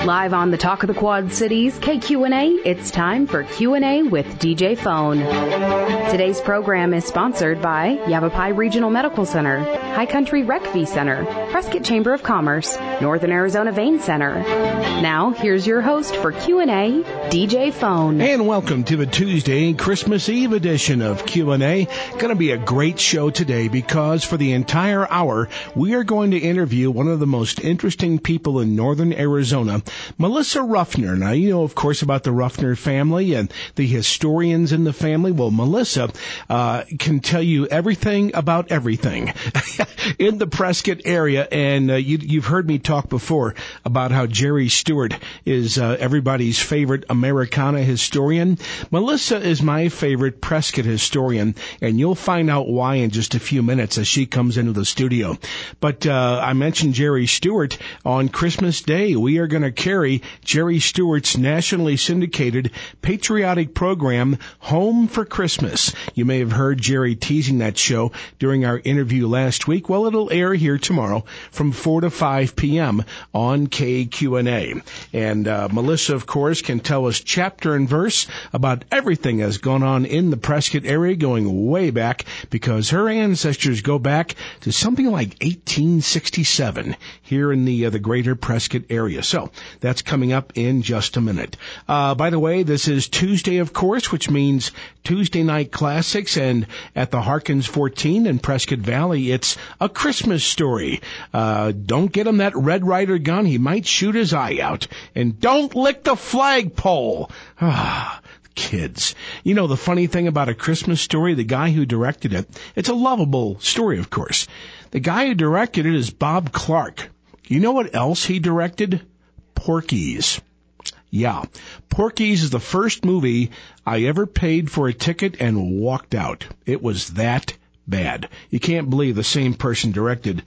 Live on the Talk of the Quad Cities, KQNA, it's time for Q&A with DJ Phone. Today's program is sponsored by Yavapai Regional Medical Center, High Country Rec V Center, Prescott Chamber of Commerce, Northern Arizona Vein Center. Now, here's your host for Q&A, DJ Phone. And welcome to the Tuesday Christmas Eve edition of Q&A. Going to be a great show today because for the entire hour, we are going to interview one of the most interesting people in Northern Arizona, Melissa Ruffner. Now, you know, of course, about the Ruffner family and the historians in the family. Well, Melissa can tell you everything about everything in the Prescott area. And you've heard me talk before about how Jerry Stewart is everybody's favorite Americana historian. Melissa is my favorite Prescott historian, and you'll find out why in just a few minutes as she comes into the studio. But I mentioned Jerry Stewart. On Christmas Day, we are going to carry Jerry Stewart's nationally syndicated patriotic program, Home for Christmas. You may have heard Jerry teasing that show during our interview last week. Well, it'll air here tomorrow from 4 to 5 p.m. on KQNA. And Melissa, of course, can tell us chapter and verse about everything that's gone on in the Prescott area going way back, because her ancestors go back to something like 1867 here in the greater Prescott area. So that's coming up in just a minute. By the way, this is Tuesday, of course, which means Tuesday Night Classics, and at the Harkins 14 in Prescott Valley, it's A Christmas Story. Don't get him that Red Ryder gun. He might shoot his eye out. And don't lick the flagpole. Kids. You know, the funny thing about A Christmas Story, the guy who directed it, it's a lovable story, of course. The guy who directed it is Bob Clark. You know what else he directed? Porky's. Yeah, Porky's is the first movie I ever paid for a ticket and walked out. It was that bad. You can't believe the same person directed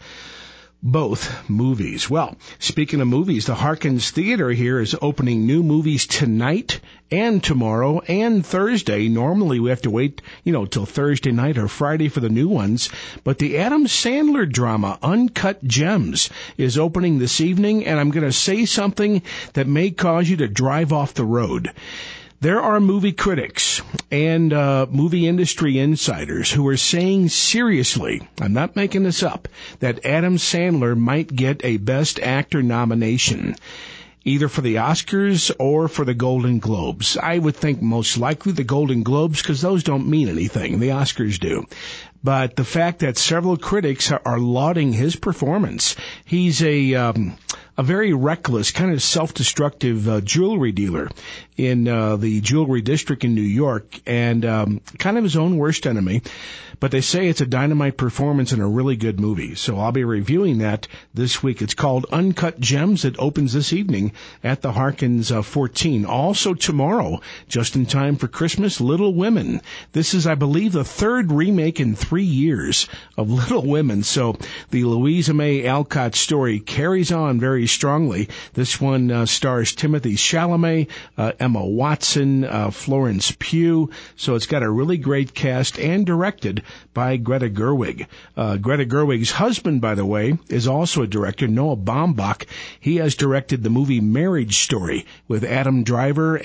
both movies. Well, speaking of movies, the Harkins Theater here is opening new movies tonight and tomorrow and Thursday. Normally we have to wait, till Thursday night or Friday for the new ones. But the Adam Sandler drama, Uncut Gems, is opening this evening, and I'm going to say something that may cause you to drive off the road. There are movie critics and movie industry insiders who are saying seriously, I'm not making this up, that Adam Sandler might get a Best Actor nomination, either for the Oscars or for the Golden Globes. I would think most likely the Golden Globes, because those don't mean anything. The Oscars do. But the fact that several critics are lauding his performance, he's a very reckless, kind of self-destructive jewelry dealer in the jewelry district in New York, and kind of his own worst enemy. But they say it's a dynamite performance and a really good movie. So I'll be reviewing that this week. It's called Uncut Gems. It opens this evening at the Harkins 14. Also tomorrow, just in time for Christmas, Little Women. This is, I believe, the third remake in 3 years of Little Women. So the Louisa May Alcott story carries on very strongly. This one stars Timothy Chalamet, Emma Watson, Florence Pugh. So it's got a really great cast and directed by Greta Gerwig. Greta Gerwig's husband, by the way, is also a director, Noah Baumbach. He has directed the movie Marriage Story with Adam Driver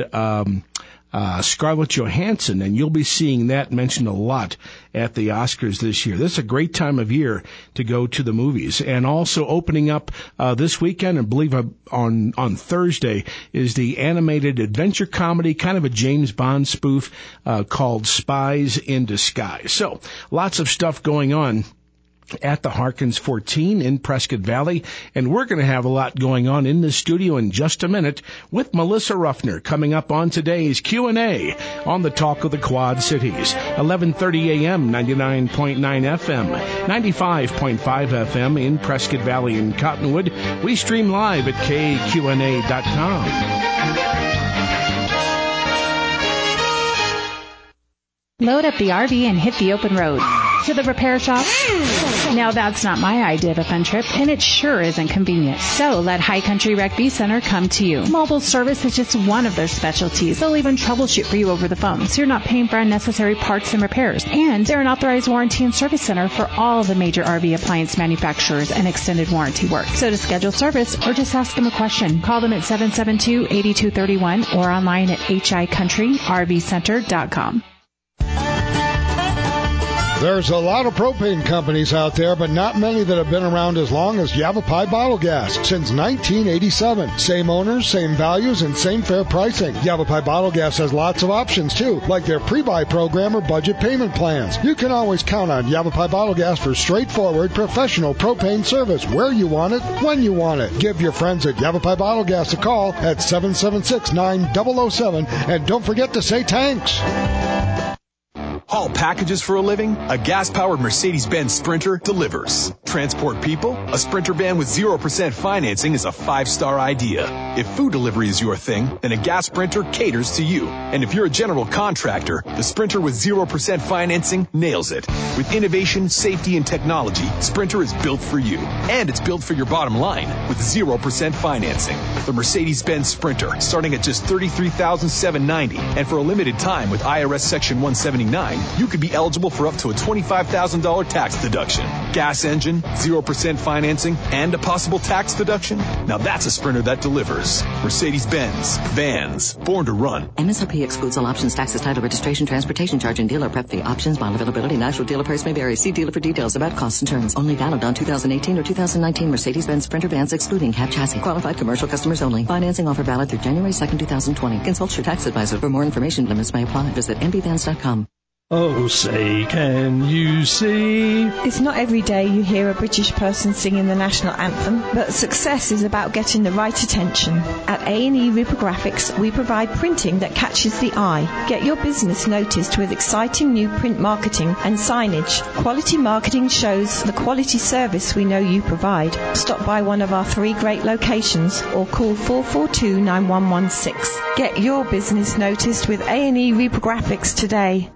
and Scarlett Johansson, and you'll be seeing that mentioned a lot at the Oscars this year. This is a great time of year to go to the movies. And also opening up this weekend, I believe on Thursday, is the animated adventure comedy, kind of a James Bond spoof called Spies in Disguise. So lots of stuff going on at the Harkins 14 in Prescott Valley, and we're going to have a lot going on in the studio in just a minute with Melissa Ruffner coming up on today's Q&A on the Talk of the Quad Cities, 11:30 a.m., 99.9 FM, 95.5 FM in Prescott Valley and Cottonwood. We stream live at kqna.com. Load up the RV and hit the open road. to the repair shop? Now that's not my idea of a fun trip, and it sure isn't convenient. So let High Country Rec V Center come to you. Mobile service is just one of their specialties. They'll even troubleshoot for you over the phone, so you're not paying for unnecessary parts and repairs. And they're an authorized warranty and service center for all the major RV appliance manufacturers and extended warranty work. So to schedule service or just ask them a question, call them at 772-8231 or online at hicountryrvcenter.com. There's a lot of propane companies out there, but not many that have been around as long as Yavapai Bottle Gas since 1987. Same owners, same values, and same fair pricing. Yavapai Bottle Gas has lots of options, too, like their pre-buy program or budget payment plans. You can always count on Yavapai Bottle Gas for straightforward, professional propane service where you want it, when you want it. Give your friends at Yavapai Bottle Gas a call at 776-9007, and don't forget to say thanks. Haul packages for a living? A gas-powered Mercedes-Benz Sprinter delivers. Transport people? A Sprinter van with 0% financing is a 5-star idea. If food delivery is your thing, then a gas Sprinter caters to you. And if you're a general contractor, the Sprinter with 0% financing nails it. With innovation, safety, and technology, Sprinter is built for you. And it's built for your bottom line with 0% financing. The Mercedes-Benz Sprinter, starting at just $33,790. And for a limited time with IRS Section 179, you could be eligible for up to a $25,000 tax deduction. Gas engine, 0% financing, and a possible tax deduction? Now that's a Sprinter that delivers. Mercedes-Benz. Vans. Born to run. MSRP excludes all options, taxes, title, registration, transportation charge, and dealer prep fee. Options, model availability, and actual dealer price may vary. See dealer for details about costs and terms. Only valid on 2018 or 2019 Mercedes-Benz Sprinter vans excluding cab chassis. Qualified commercial customers only. Financing offer valid through January 2nd, 2020. Consult your tax advisor for more information. Limits may apply. Visit mbvans.com. Oh, say, can you see? It's not every day you hear a British person singing the national anthem, but success is about getting the right attention. At A&E Reprographics, we provide printing that catches the eye. Get your business noticed with exciting new print marketing and signage. Quality marketing shows the quality service we know you provide. Stop by one of our 3 great locations or call 442-9116. Get your business noticed with A&E Reprographics today.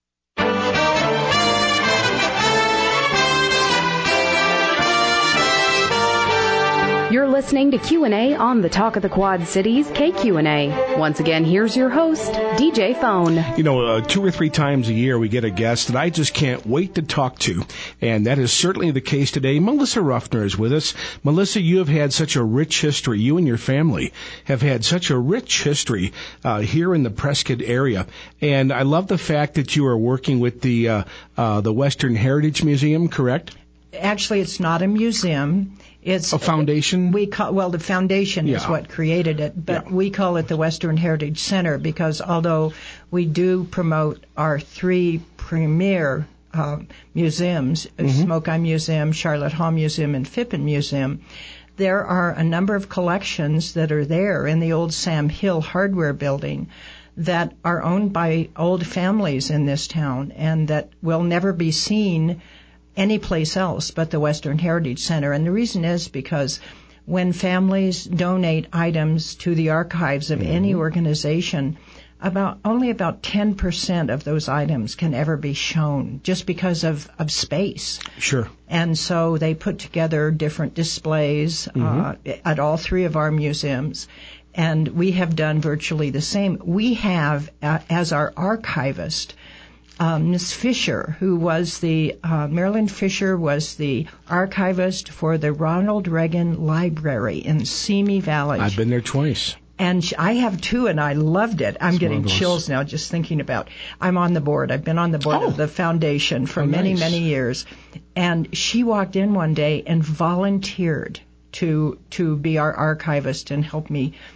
You're listening to Q&A on the Talk of the Quad Cities, KQNA. Once again, here's your host, DJ Phone. 2 or 3 times a year we get a guest that I just can't wait to talk to, and that is certainly the case today. Melissa Ruffner is with us. Melissa, you have had such a rich history. You and your family have had such a rich history here in the Prescott area, and I love the fact that you are working with the Western Heritage Museum, correct? Actually, it's not a museum. It's a foundation? The foundation is what created it, but we call it the Western Heritage Center because although we do promote our 3 premier museums, Smoke-Eye Museum, Charlotte Hall Museum, and Phippen Museum, there are a number of collections that are there in the old Sam Hill Hardware Building that are owned by old families in this town and that will never be seen any place else but the Western Heritage Center. And the reason is because when families donate items to the archives of any organization, only about 10% of those items can ever be shown just because of space. Sure. And so they put together different displays at all 3 of our museums. And we have done virtually the same. We have, as our archivist, Miss Fisher, who was Marilyn Fisher was the archivist for the Ronald Reagan Library in Simi Valley. I've been there twice. And I have too, and I loved it. I'm getting chills now just thinking about. I'm on the board. I've been on the board of the foundation for many years. And she walked in one day and volunteered to be our archivist and help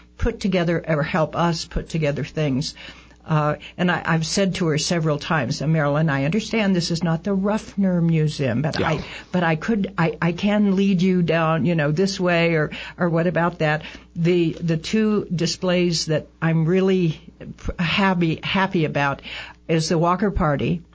us put together things. And I've said to her several times, Marilyn, I understand this is not the Ruffner Museum, but I can lead you down, this way or what about that? The 2 displays that I'm really happy about is the Walker Party.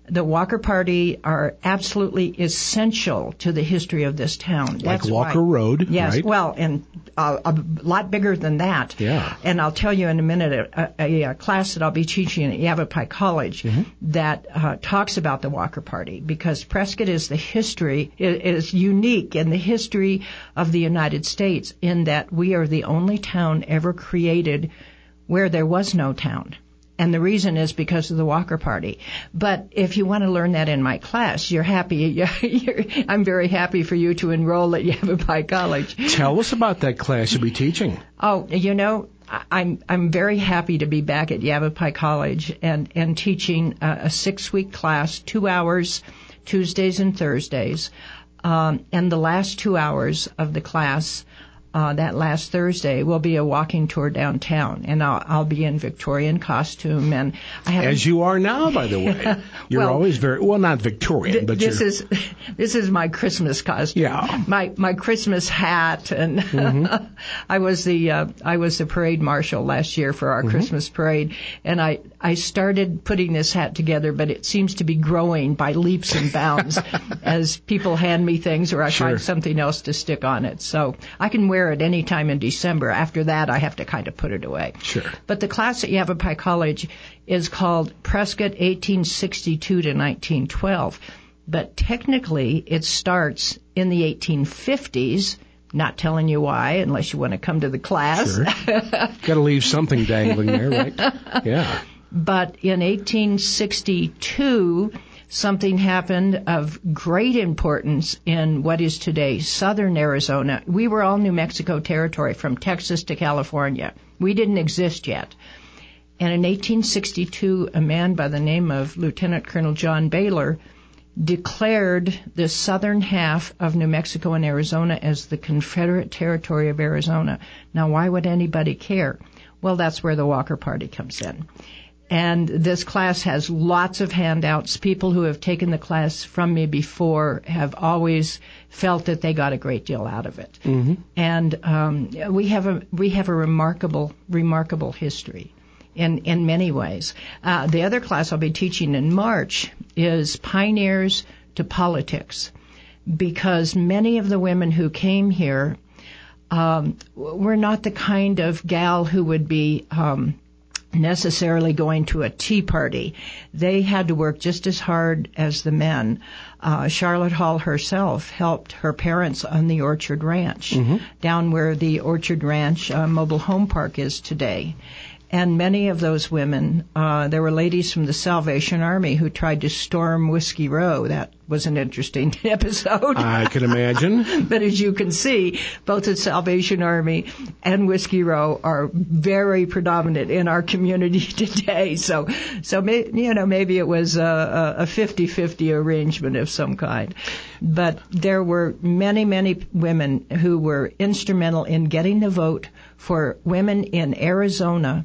The Walker Party are absolutely essential to the history of this town. That's like Walker Road, yes, right? Well, and a lot bigger than that. Yeah. And I'll tell you in a minute a class that I'll be teaching at Yavapai College that talks about the Walker Party, because Prescott is is unique in the history of the United States in that we are the only town ever created where there was no town. And the reason is because of the Walker Party. But if you want to learn that in my class, you're happy. I'm very happy for you to enroll at Yavapai College. Tell us about that class you'll be teaching. Oh, I'm very happy to be back at Yavapai College and teaching a 6-week class, 2 hours, Tuesdays and Thursdays. And the last 2 hours of the class, that last Thursday, will be a walking tour downtown, and I'll be in Victorian costume, and I have as you are now, by the way. You're always very not Victorian, but this is my Christmas costume. Yeah, my Christmas hat, and I was the parade marshal last year for our Christmas parade, and I started putting this hat together, but it seems to be growing by leaps and bounds as people hand me things or I find something else to stick on it. So I can wear it any time in December. After that, I have to kind of put it away. Sure. But the class at Yavapai College is called Prescott 1862 to 1912. But technically, it starts in the 1850s. Not telling you why, unless you want to come to the class. Sure. Got to leave something dangling there, right? Yeah. But in 1862, something happened of great importance in what is today southern Arizona. We were all New Mexico territory from Texas to California. We didn't exist yet. And in 1862, a man by the name of Lieutenant Colonel John Baylor declared the southern half of New Mexico and Arizona as the Confederate Territory of Arizona. Now, why would anybody care? Well, that's where the Walker Party comes in. And this class has lots of handouts. People who have taken the class from me before have always felt that they got a great deal out of it. And we have a remarkable history in many ways. The other class I'll be teaching in March is Pioneers to Politics, because many of the women who came here were not the kind of gal who would be necessarily going to a tea party. They had to work just as hard as the men. Charlotte Hall herself helped her parents on the Orchard Ranch, down where the Orchard Ranch mobile home park is today. And many of those women, there were ladies from the Salvation Army who tried to storm Whiskey Row. That was an interesting episode. I can imagine. But as you can see, both the Salvation Army and Whiskey Row are very predominant in our community today. So maybe it was a 50-50 arrangement of some kind. But there were many, many women who were instrumental in getting the vote for women in Arizona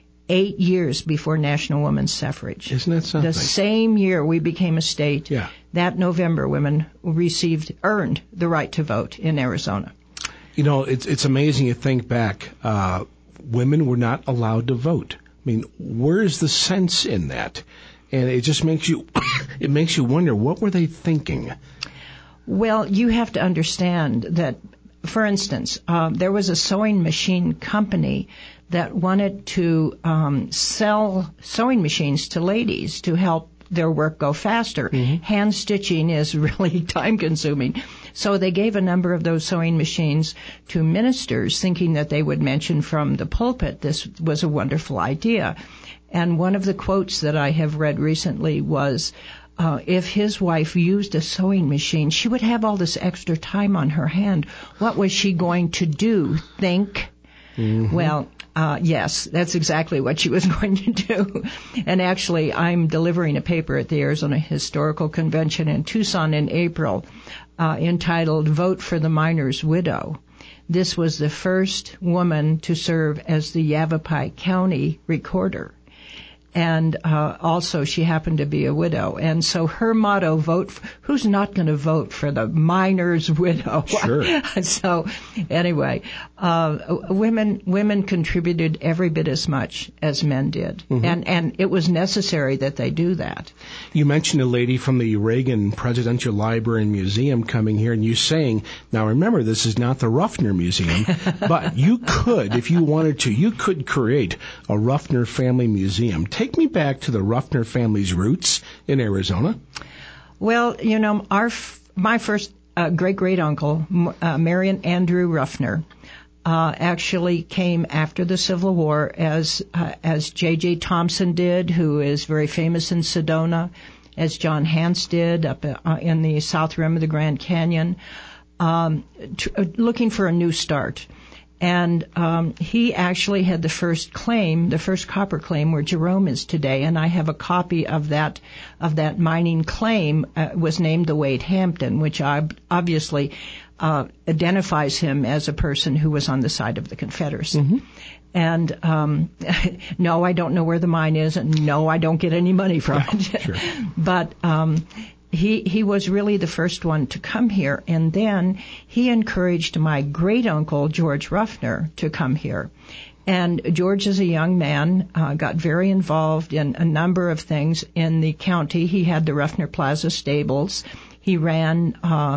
8 years before National Women's Suffrage. Isn't that something? The same year we became a state, that November, women earned the right to vote in Arizona. You know, it's amazing you think back. Women were not allowed to vote. I mean, where's the sense in that? And it just makes you wonder, what were they thinking? Well, you have to understand that, for instance, there was a sewing machine company that wanted to sell sewing machines to ladies to help their work go faster. Hand stitching is really time-consuming. So they gave a number of those sewing machines to ministers, thinking that they would mention from the pulpit this was a wonderful idea. And one of the quotes that I have read recently was, if his wife used a sewing machine, she would have all this extra time on her hand. What was she going to do? Think? Well, yes, that's exactly what she was going to do. And actually, I'm delivering a paper at the Arizona Historical Convention in Tucson in April entitled Vote for the Miner's Widow. This was the first woman to serve as the Yavapai County recorder. And also, she happened to be a widow. And so her motto, who's not going to vote for the miner's widow? Sure. So anyway, women contributed every bit as much as men did. Mm-hmm. And it was necessary that they do that. You mentioned a lady from the Reagan Presidential Library and Museum coming here, and you saying, now remember, this is not the Ruffner Museum, but you could, if you wanted to, you could create a Ruffner family museum. Take me back to the Ruffner family's roots in Arizona. Well, my first great-great-uncle, Marion Andrew Ruffner, actually came after the Civil War as J.J. Thompson did, who is very famous in Sedona, as John Hance did up in the South Rim of the Grand Canyon, looking for a new start. And he actually had the first copper claim where Jerome is today, and I have a copy of that mining claim. Was named the Wade Hampton, which obviously identifies him as a person who was on the side of the Confederacy. Mm-hmm. And no, I don't know where the mine is, and no, I don't get any money from it. Sure. But he was really the first one to come here, and then he encouraged my great-uncle, George Ruffner, to come here. And George, as a young man, got very involved in a number of things in the county. He had the Ruffner Plaza stables. He ran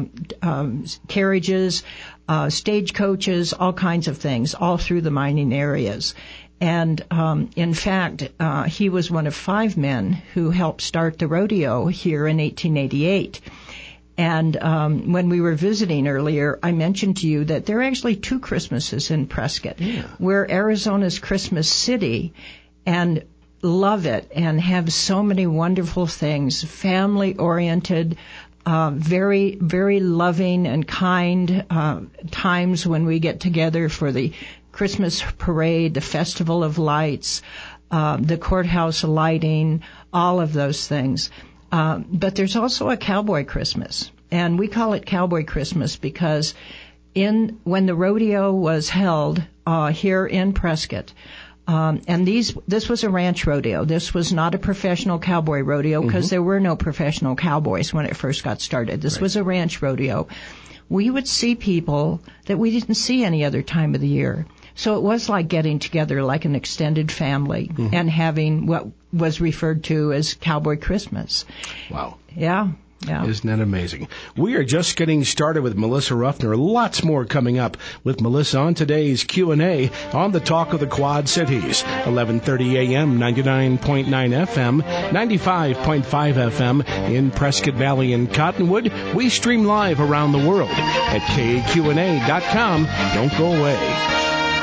carriages, stagecoaches, all kinds of things, all through the mining areas. And in fact, he was one of 5 men who helped start the rodeo here in 1888. And when we were visiting earlier, I mentioned to you that there are actually 2 Christmases in Prescott. Yeah. We're Arizona's Christmas city and love it and have so many wonderful things, family-oriented, very, very loving and kind times when we get together for the Christmas parade, the Festival of Lights, the courthouse lighting, all of those things. But there's also a Cowboy Christmas, and we call it Cowboy Christmas because when the rodeo was held here in Prescott, and this was a ranch rodeo. This was not a professional cowboy rodeo because there were no professional cowboys when it first got started. This was a ranch rodeo. We would see people that we didn't see any other time of the year. So it was like getting together like an extended family and having what was referred to as Cowboy Christmas. Wow. Yeah. Yeah. Isn't that amazing? We are just getting started with Melissa Ruffner. Lots more coming up with Melissa on today's Q&A on the Talk of the Quad Cities. 11:30 a.m., 99.9 FM, 95.5 FM in Prescott Valley and Cottonwood. We stream live around the world at KQNA.com. Don't go away.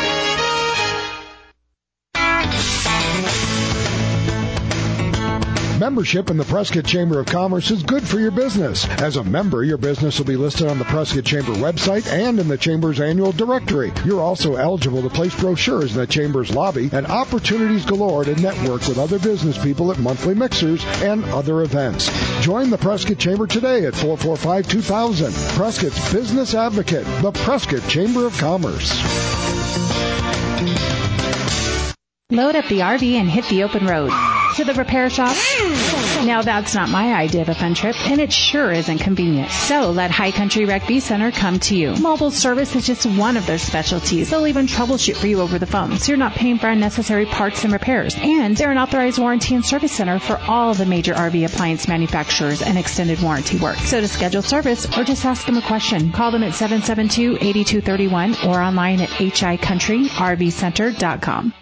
Membership in the Prescott Chamber of Commerce is good for your business. As a member, your business will be listed on the Prescott Chamber website and in the Chamber's annual directory. You're also eligible to place brochures in the Chamber's lobby and opportunities galore to network with other business people at monthly mixers and other events. Join the Prescott Chamber today at 445-2000. Prescott's Business Advocate, the Prescott Chamber of Commerce. Load up the RV and hit the open road. To the repair shop? Now that's not my idea of a fun trip, and it sure isn't convenient. So let High Country Rec-V Center come to you. Mobile service is just one of their specialties. They'll even troubleshoot for you over the phone, so you're not paying for unnecessary parts and repairs. And they're an authorized warranty and service center for all the major RV appliance manufacturers and extended warranty work. So to schedule service or just ask them a question, call them at 772-8231 or online at hicountryrvcenter.com.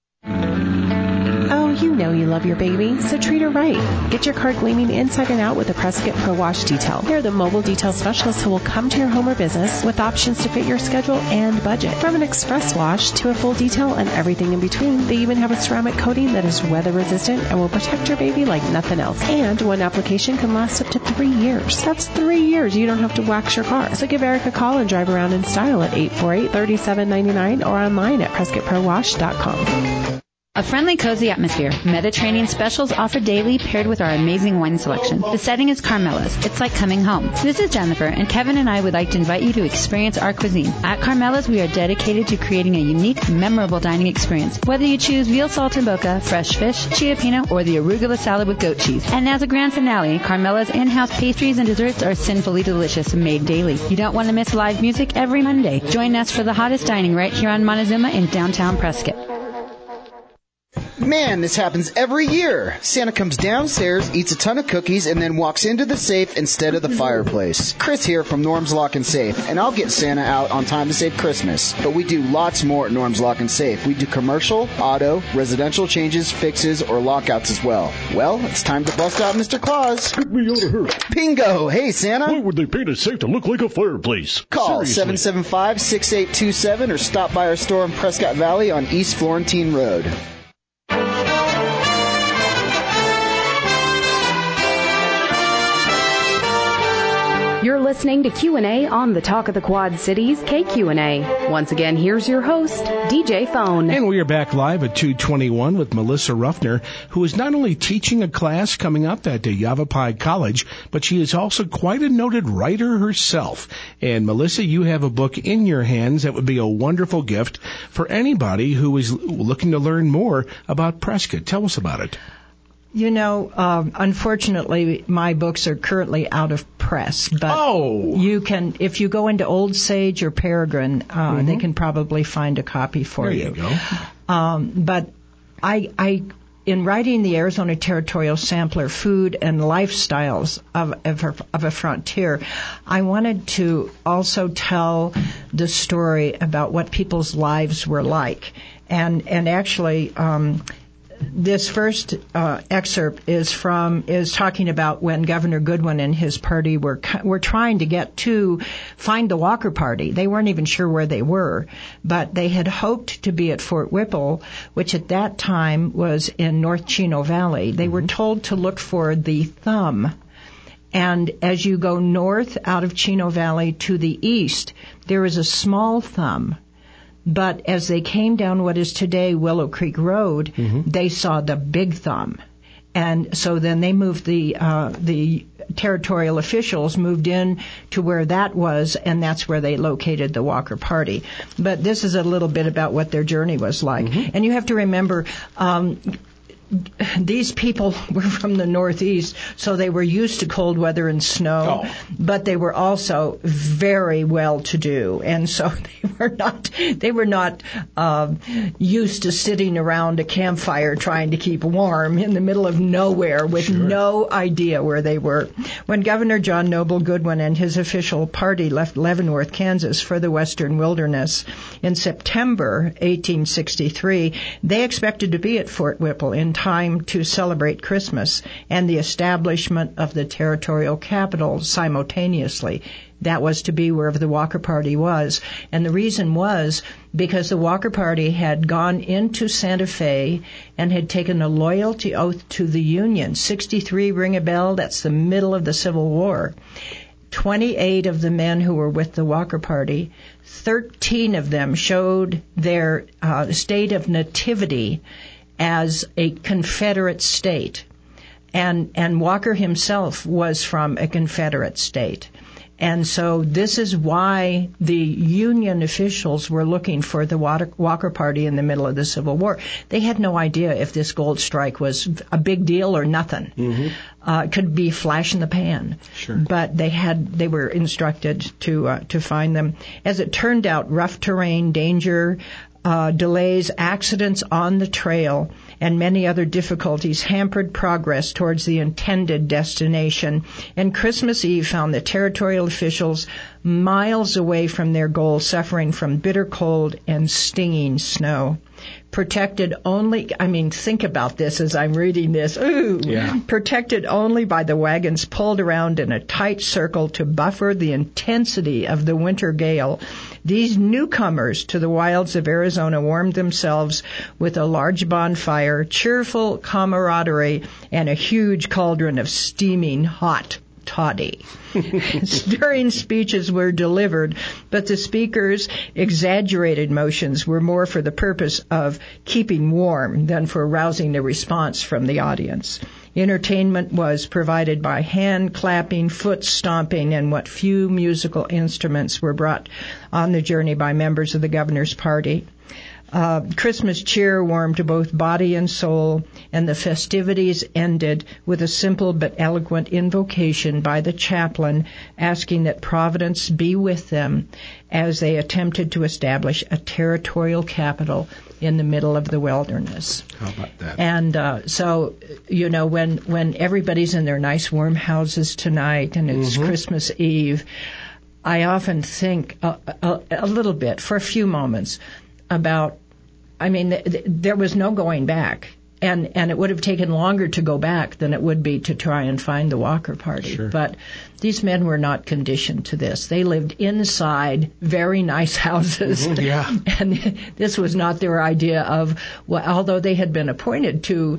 You know you love your baby, so treat her right. Get your car gleaming inside and out with the Prescott Pro Wash Detail. They're the mobile detail specialists who will come to your home or business with options to fit your schedule and budget. From an express wash to a full detail and everything in between, they even have a ceramic coating that is weather resistant and will protect your baby like nothing else. And one application can last up to 3 years. That's 3 years you don't have to wax your car. So give Eric a call and drive around in style at 848-3799 or online at PrescottProWash.com. A friendly, cozy atmosphere. Mediterranean specials offered daily paired with our amazing wine selection. The setting is Carmela's. It's like coming home. This is Jennifer, and Kevin and I would like to invite you to experience our cuisine. At Carmela's, we are dedicated to creating a unique, memorable dining experience. Whether you choose veal saltimbocca, fresh fish, chia pina, or the arugula salad with goat cheese. And as a grand finale, Carmela's in-house pastries and desserts are sinfully delicious, made daily. You don't want to miss live music every Monday. Join us for the hottest dining right here on Montezuma in downtown Prescott. Man, this happens every year. Santa comes downstairs, eats a ton of cookies, and then walks into the safe instead of the fireplace. Chris here from Norm's Lock and Safe, and I'll get Santa out on time to save Christmas. But we do lots more at Norm's Lock and Safe. We do commercial, auto, residential changes, fixes, or lockouts as well. Well, it's time to bust out Mr. Claus. Get me out of here. Bingo! Hey, Santa. Why would they paint a safe to look like a fireplace? Call 775-6827 or stop by our store in Prescott Valley on East Florentine Road. You're listening to Q&A on the Talk of the Quad Cities, KQNA. Once again, here's your host, DJ Phone. And we are back live at 2:21 with Melissa Ruffner, who is not only teaching a class coming up at Yavapai College, but she is also quite a noted writer herself. And Melissa, you have a book in your hands that would be a wonderful gift for anybody who is looking to learn more about Prescott. Tell us about it. You know, unfortunately, my books are currently out of press. But you can, if you go into Old Sage or Peregrine, they can probably find a copy for you. There you go. But I, in writing the Arizona Territorial Sampler, Food and Lifestyles of a Frontier, I wanted to also tell the story about what people's lives were like, and actually. This first excerpt is talking about when Governor Goodwin and his party were trying to find the Walker Party. They weren't even sure where they were, but they had hoped to be at Fort Whipple, which at that time was in North Chino Valley. They were told to look for the thumb. And as you go north out of Chino Valley to the east, there is a small thumb. But as they came down what is today Willow Creek Road, they saw the big thumb. And so then they moved the territorial officials moved in to where that was, and that's where they located the Walker Party. But this is a little bit about what their journey was like. And you have to remember, these people were from the Northeast, so they were used to cold weather and snow, but they were also very well-to-do, and so they were not used to sitting around a campfire trying to keep warm in the middle of nowhere with no idea where they were. When Governor John Noble Goodwin and his official party left Leavenworth, Kansas for the Western Wilderness in September 1863, they expected to be at Fort Whipple in time to celebrate Christmas and the establishment of the territorial capital simultaneously. That was to be where the Walker Party was. And the reason was because the Walker Party had gone into Santa Fe and had taken a loyalty oath to the Union. 63, ring a bell, that's the middle of the Civil War. 28 of the men who were with the Walker Party, 13 of them showed their state of nativity as a Confederate state. And Walker himself was from a Confederate state. And so this is why the Union officials were looking for the Walker Party in the middle of the Civil War. They had no idea if this gold strike was a big deal or nothing. It could be flash in the pan. But they were instructed to find them. As it turned out, rough terrain, danger, delays, accidents on the trail, and many other difficulties hampered progress towards the intended destination. And Christmas Eve found the territorial officials miles away from their goal, suffering from bitter cold and stinging snow. Protected only, think about this as I'm reading this. Protected only by the wagons pulled around in a tight circle to buffer the intensity of the winter gale. These newcomers to the wilds of Arizona warmed themselves with a large bonfire, cheerful camaraderie, and a huge cauldron of steaming hot toddy. Stirring speeches were delivered, but the speakers' exaggerated motions were more for the purpose of keeping warm than for arousing a response from the audience. Entertainment was provided by hand clapping, foot stomping, and what few musical instruments were brought on the journey by members of the governor's party. Christmas cheer warmed both body and soul, and the festivities ended with a simple but eloquent invocation by the chaplain asking that Providence be with them as they attempted to establish a territorial capital in the middle of the wilderness. How about that? And so, when everybody's in their nice warm houses tonight and it's Christmas Eve, I often think a little bit, for a few moments, about, there was no going back. And it would have taken longer to go back than it would be to try and find the Walker Party. Sure. But these men were not conditioned to this. They lived inside very nice houses. Yeah. And this was not their idea of, although they had been appointed to,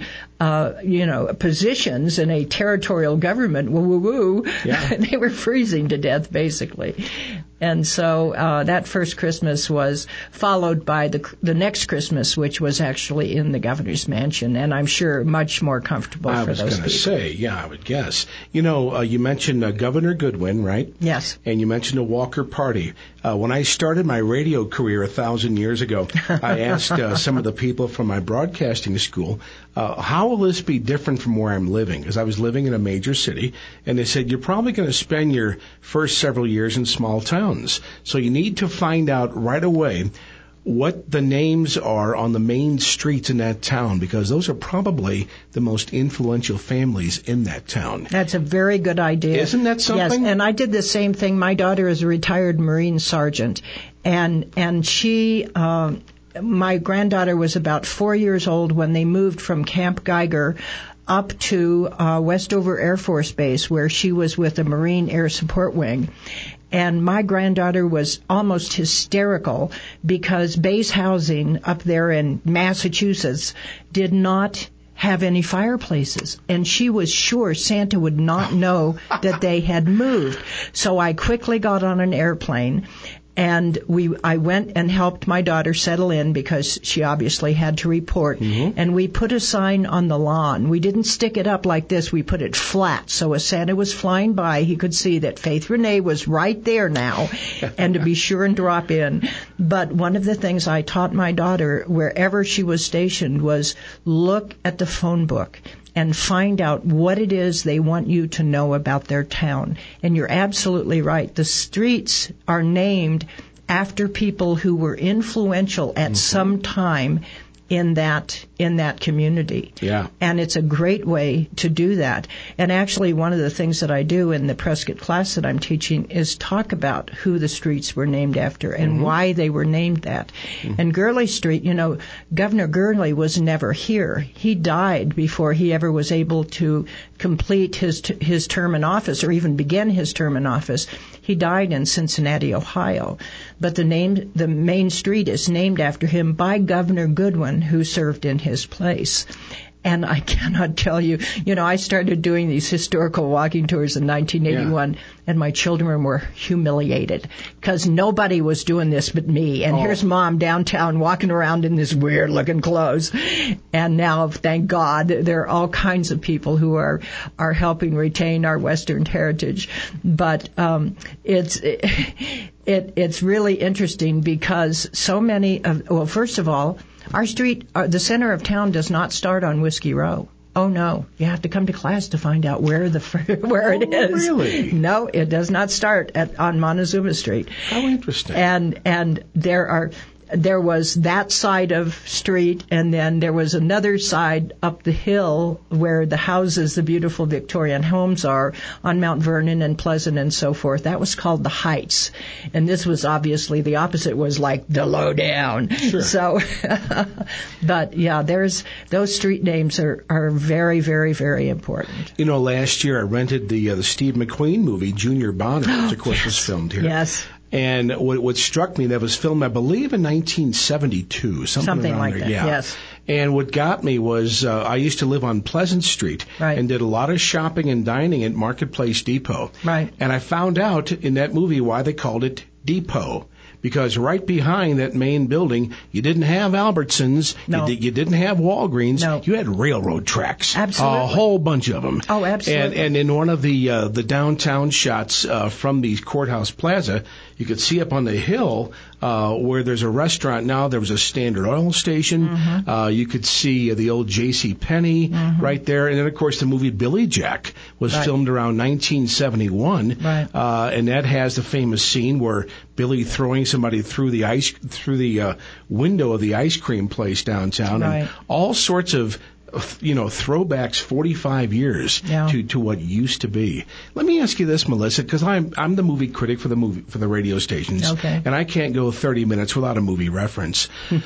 positions in a territorial government, yeah. They were freezing to death, basically. And so that first Christmas was followed by the next Christmas, which was actually in the governor's mansion, and I'm sure much more comfortable for those people. I was going to say, yeah, I would guess. You mentioned Governor Goodwin, right? Yes. And you mentioned the Walker Party. When I started my radio career 1,000 years ago, I asked some of the people from my broadcasting school, how will this be different from where I'm living? Because I was living in a major city, and they said, you're probably going to spend your first several years in small towns. So you need to find out right away what the names are on the main streets in that town, because those are probably the most influential families in that town. That's a very good idea. Isn't that something? Yes, and I did the same thing. My daughter is a retired Marine sergeant, and she, my granddaughter was about 4 years old when they moved from Camp Geiger up to Westover Air Force Base, where she was with the Marine Air Support Wing. And my granddaughter was almost hysterical because base housing up there in Massachusetts did not have any fireplaces. And she was sure Santa would not know that they had moved. So I quickly got on an airplane. And I went and helped my daughter settle in because she obviously had to report. And we put a sign on the lawn. We didn't stick it up like this. We put it flat. So as Santa was flying by, he could see that Faith Renee was right there now and to be sure and drop in. But one of the things I taught my daughter wherever she was stationed was look at the phone book and find out what it is they want you to know about their town. And you're absolutely right. The streets are named after people who were influential at some time in that community. Yeah. And it's a great way to do that. And actually one of the things that I do in the Prescott class that I'm teaching is talk about who the streets were named after and why they were named that. And Gurley Street, Governor Gurley was never here. He died before he ever was able to complete his term in office or even begin his term in office. He died in Cincinnati, Ohio. But the main street is named after him by Governor Goodwin, who served in his place. And I cannot tell you, I started doing these historical walking tours in 1981, and my children were humiliated because nobody was doing this but me. And here's Mom downtown walking around in this weird-looking clothes. And now, thank God, there are all kinds of people who are helping retain our Western heritage. But it's really interesting because so many first of all, our street, the center of town does not start on Whiskey Row. Oh, no. You have to come to class to find out where it is. Really? No, it does not start on Montezuma Street. How interesting. And there was that side of street, and then there was another side up the hill where the houses, the beautiful Victorian homes are on Mount Vernon and Pleasant and so forth. That was called the Heights. And this was obviously the opposite, was like the lowdown. Sure. So, but yeah, those street names are very, very, very important. Last year I rented the Steve McQueen movie, Junior Bonner, which of course was filmed here. Yes. And what struck me, that was filmed, I believe, in 1972, something around like there. that, yeah. Yes. And what got me was I used to live on Pleasant Street and did a lot of shopping and dining at Marketplace Depot. Right. And I found out in that movie why they called it Depot. Because right behind that main building, you didn't have Albertsons, you didn't have Walgreens, you had railroad tracks. Absolutely. A whole bunch of them. Oh, absolutely. And in one of the downtown shots from the Courthouse Plaza, you could see up on the hill where there's a restaurant now, there was a Standard Oil station. Mm-hmm. You could see the old J.C. Penney right there. And then, of course, the movie Billy Jack was filmed around 1971. Right. And that has the famous scene where Billy throwing somebody through the window of the ice cream place downtown. Right. And all sorts of throwbacks 45 years to what used to be. Let me ask you this, Melissa, because I'm the movie critic for the radio stations, and I can't go 30 minutes without a movie reference.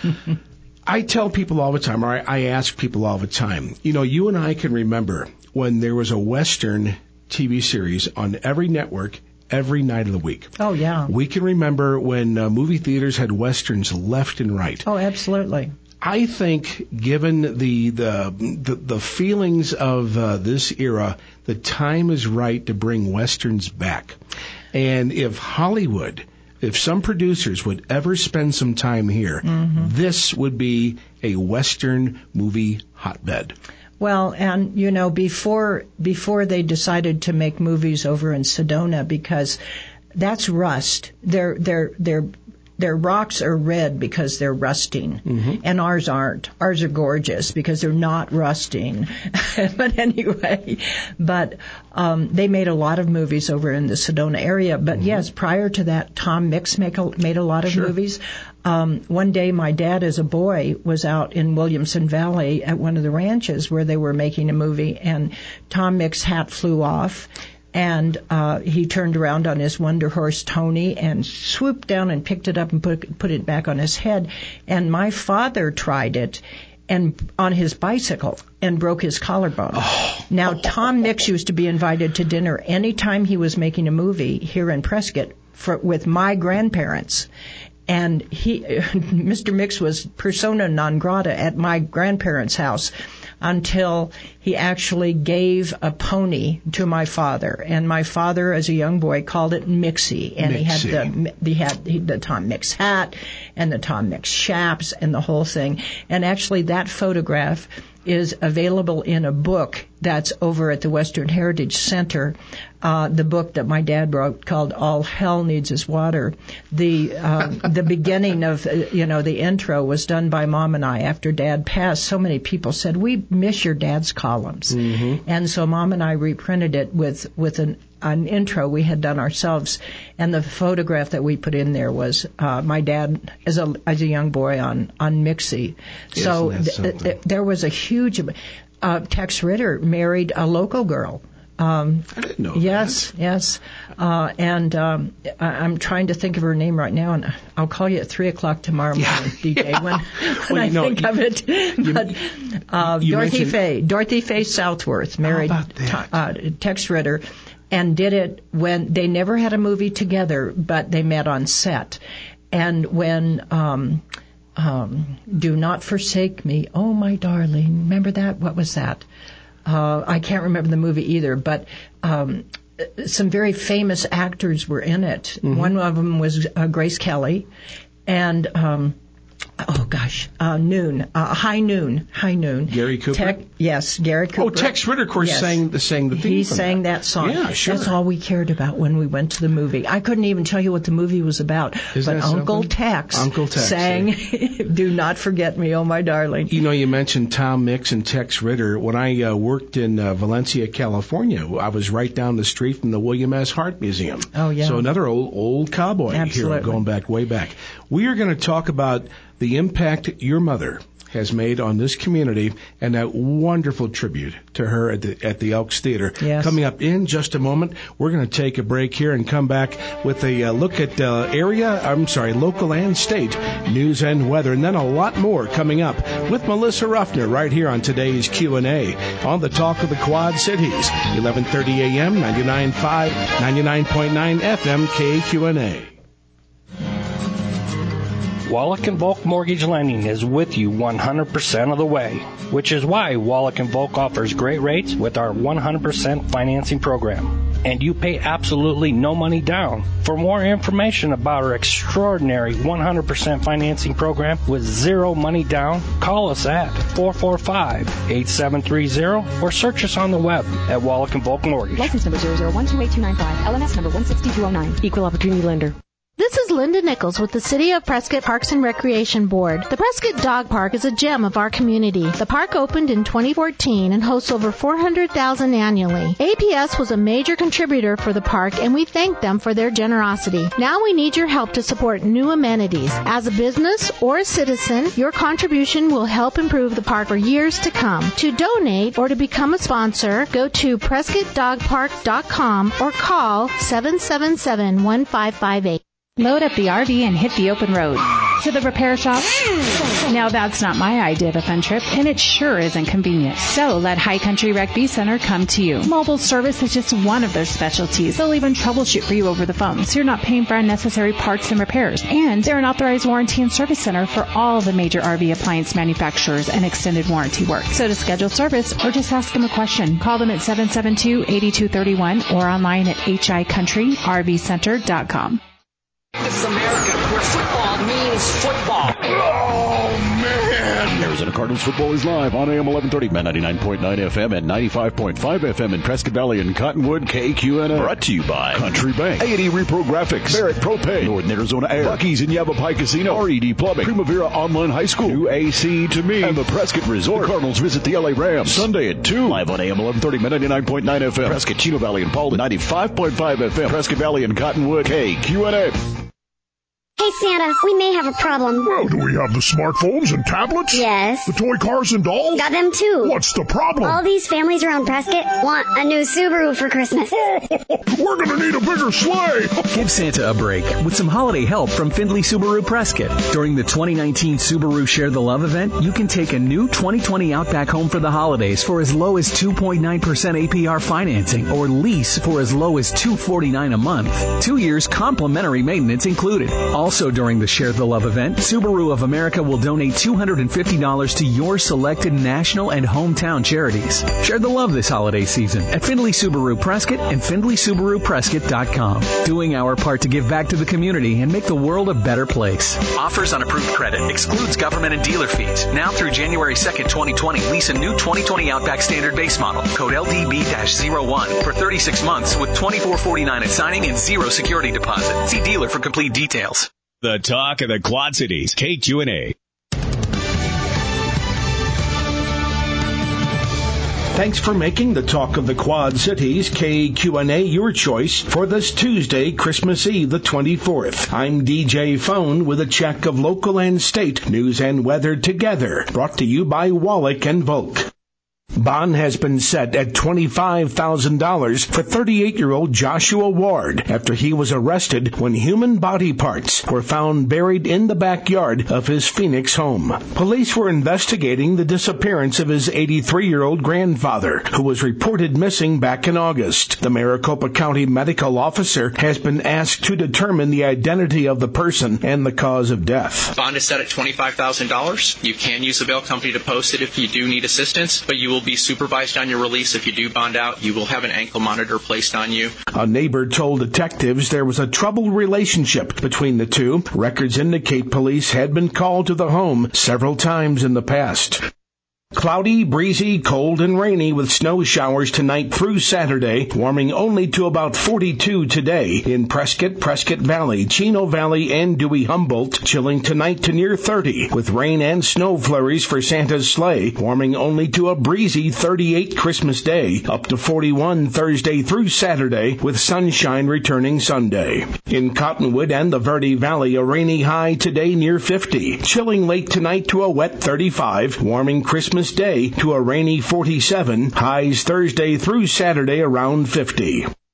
I tell people all the time, or I ask people all the time, you and I can remember when there was a Western TV series on every network every night of the week. Oh, yeah. We can remember when movie theaters had Westerns left and right. Oh, absolutely. I think, given the feelings of this era, the time is right to bring Westerns back. And if Hollywood, if some producers would ever spend some time here, this would be a Western movie hotbed. Well, and before they decided to make movies over in Sedona, because that's rust. Their rocks are red because they're rusting, and ours aren't. Ours are gorgeous because they're not rusting. But anyway, they made a lot of movies over in the Sedona area. But yes, prior to that, Tom Mix made a lot of movies. One day, my dad, as a boy, was out in Williamson Valley at one of the ranches where they were making a movie, and Tom Mix's hat flew off. And he turned around on his Wonder Horse Tony and swooped down and picked it up and put it back on his head. And my father tried it and on his bicycle and broke his collarbone. Now, Tom Mix used to be invited to dinner anytime he was making a movie here in Prescott with my grandparents. And Mr. Mix was persona non grata at my grandparents' house until he actually gave a pony to my father. And my father, as a young boy, called it Mixie. And he had the Tom Mix hat and the Tom Mix chaps and the whole thing. And actually that photograph is available in a book that's over at the Western Heritage Center, the book that my dad wrote called All Hell Needs Is Water. The beginning of, the intro was done by Mom and I after Dad passed. So many people said, we miss your dad's columns. And so Mom and I reprinted it with an intro we had done ourselves. And the photograph that we put in there was my dad as a young boy on Mixie. So there was a huge... Tex Ritter married a local girl. I didn't know that. Yes. And I'm trying to think of her name right now, and I'll call you at 3 o'clock tomorrow morning, DJ, when I think of it. But Dorothy Faye Southworth married Tex Ritter, and did it when they never had a movie together, but they met on set. And when Do Not Forsake Me, oh my darling, remember that? What was that? I can't remember the movie either, but some very famous actors were in it. One of them was Grace Kelly, and High Noon. Gary Cooper? Yes, Gary Cooper. Oh, Tex Ritter, of course, sang the theme. He sang that song. Yeah, sure. That's all we cared about when we went to the movie. I couldn't even tell you what the movie was about. But Uncle Tex sang Do Not Forget Me, oh my darling. You mentioned Tom Mix and Tex Ritter. When I worked in Valencia, California, I was right down the street from the William S. Hart Museum. Oh, yeah. So another old cowboy hero going back way back. We are going to talk about the impact your mother has made on this community and that wonderful tribute to her at the Elks Theater. Yes. Coming up in just a moment, we're going to take a break here and come back with a look at local and state news and weather, and then a lot more coming up with Melissa Ruffner right here on today's Q&A on the Talk of the Quad Cities, 11:30 a.m., 99.5, 99.9 FM, KQNA. Wallach & Volk Mortgage Lending is with you 100% of the way, which is why Wallach & Volk offers great rates with our 100% financing program. And you pay absolutely no money down. For more information about our extraordinary 100% financing program with zero money down, call us at 445-8730 or search us on the web at Wallach & Volk Mortgage. License number 0012825, LMS number 16209. Equal Opportunity Lender. This is Linda Nichols with the City of Prescott Parks and Recreation Board. The Prescott Dog Park is a gem of our community. The park opened in 2014 and hosts over 400,000 annually. APS was a major contributor for the park, and we thank them for their generosity. Now we need your help to support new amenities. As a business or a citizen, your contribution will help improve the park for years to come. To donate or to become a sponsor, go to PrescottDogPark.com or call 777-1558. Load up the RV and hit the open road. To the repair shop? Now that's not my idea of a fun trip, and it sure isn't convenient. So let High Country Rec V Center come to you. Mobile service is just one of their specialties. They'll even troubleshoot for you over the phone, so you're not paying for unnecessary parts and repairs. And they're an authorized warranty and service center for all the major RV appliance manufacturers and extended warranty work. So to schedule service or just ask them a question, call them at 772-8231 or online at hicountryrvcenter.com. This is America, where football means football. Oh, man. Arizona Cardinals football is live on AM 1130, 99.9 FM and 95.5 FM in Prescott Valley and Cottonwood, KQNA. Brought to you by Country Bank, A&E Repro Graphics, Barrett Propane, Northern Arizona Air, Buc-ee's in Yavapai Casino, RED Plumbing, Primavera Online High School, UAC to me, and the Prescott Resort. The Cardinals visit the LA Rams Sunday at 2. Live on AM 1130, 99.9 FM. Prescott, Chino Valley and Paulden, 95.5 FM. Prescott Valley and Cottonwood, KQNA. Hey, Santa, we may have a problem. Well, do we have the smartphones and tablets? Yes. The toy cars and dolls? Got them, too. What's the problem? All these families around Prescott want a new Subaru for Christmas. We're going to need a bigger sleigh. Give Santa a break with some holiday help from Findlay Subaru Prescott. During the 2019 Subaru Share the Love event, you can take a new 2020 Outback home for the holidays for as low as 2.9% APR financing or lease for as low as $249 a month. 2 years complimentary maintenance included. Also during the Share the Love event, Subaru of America will donate $250 to your selected national and hometown charities. Share the love this holiday season at Findlay Subaru Prescott and FindlaySubaruPrescott.com. Doing our part to give back to the community and make the world a better place. Offers on approved credit. Excludes government and dealer fees. Now through January 2nd, 2020, lease a new 2020 Outback Standard base model. Code LDB-01 for 36 months with $24.49 at signing and zero security deposit. See dealer for complete details. The talk of the Quad Cities, KQNA. Thanks for making the talk of the Quad Cities, KQNA, your choice for this Tuesday, Christmas Eve, the 24th. I'm DJ Phone with a check of local and state news and weather together. Brought to you by Wallach & Volk. Bond has been set at $25,000 for 38-year-old Joshua Ward after he was arrested when human body parts were found buried in the backyard of his Phoenix home. Police were investigating the disappearance of his 83-year-old grandfather, who was reported missing back in August. The Maricopa County medical officer has been asked to determine the identity of the person and the cause of death. Bond is set at $25,000. You can use the bail company to post it if you do need assistance, but you will be supervised on your release. If you do bond out, you will have an ankle monitor placed on you. A neighbor told detectives there was a troubled relationship between the two. Records indicate police had been called to the home several times in the past. Cloudy, breezy, cold, and rainy with snow showers tonight through Saturday, warming only to about 42 today in Prescott, Prescott Valley, Chino Valley, and Dewey-Humboldt, chilling tonight to near 30 with rain and snow flurries for Santa's sleigh, warming only to a breezy 38 Christmas Day, up to 41 Thursday through Saturday with sunshine returning Sunday. In Cottonwood and the Verde Valley, a rainy high today near 50, chilling late tonight to a wet 35, warming Christmas Day to a rainy 47, highs Thursday through Saturday around 50.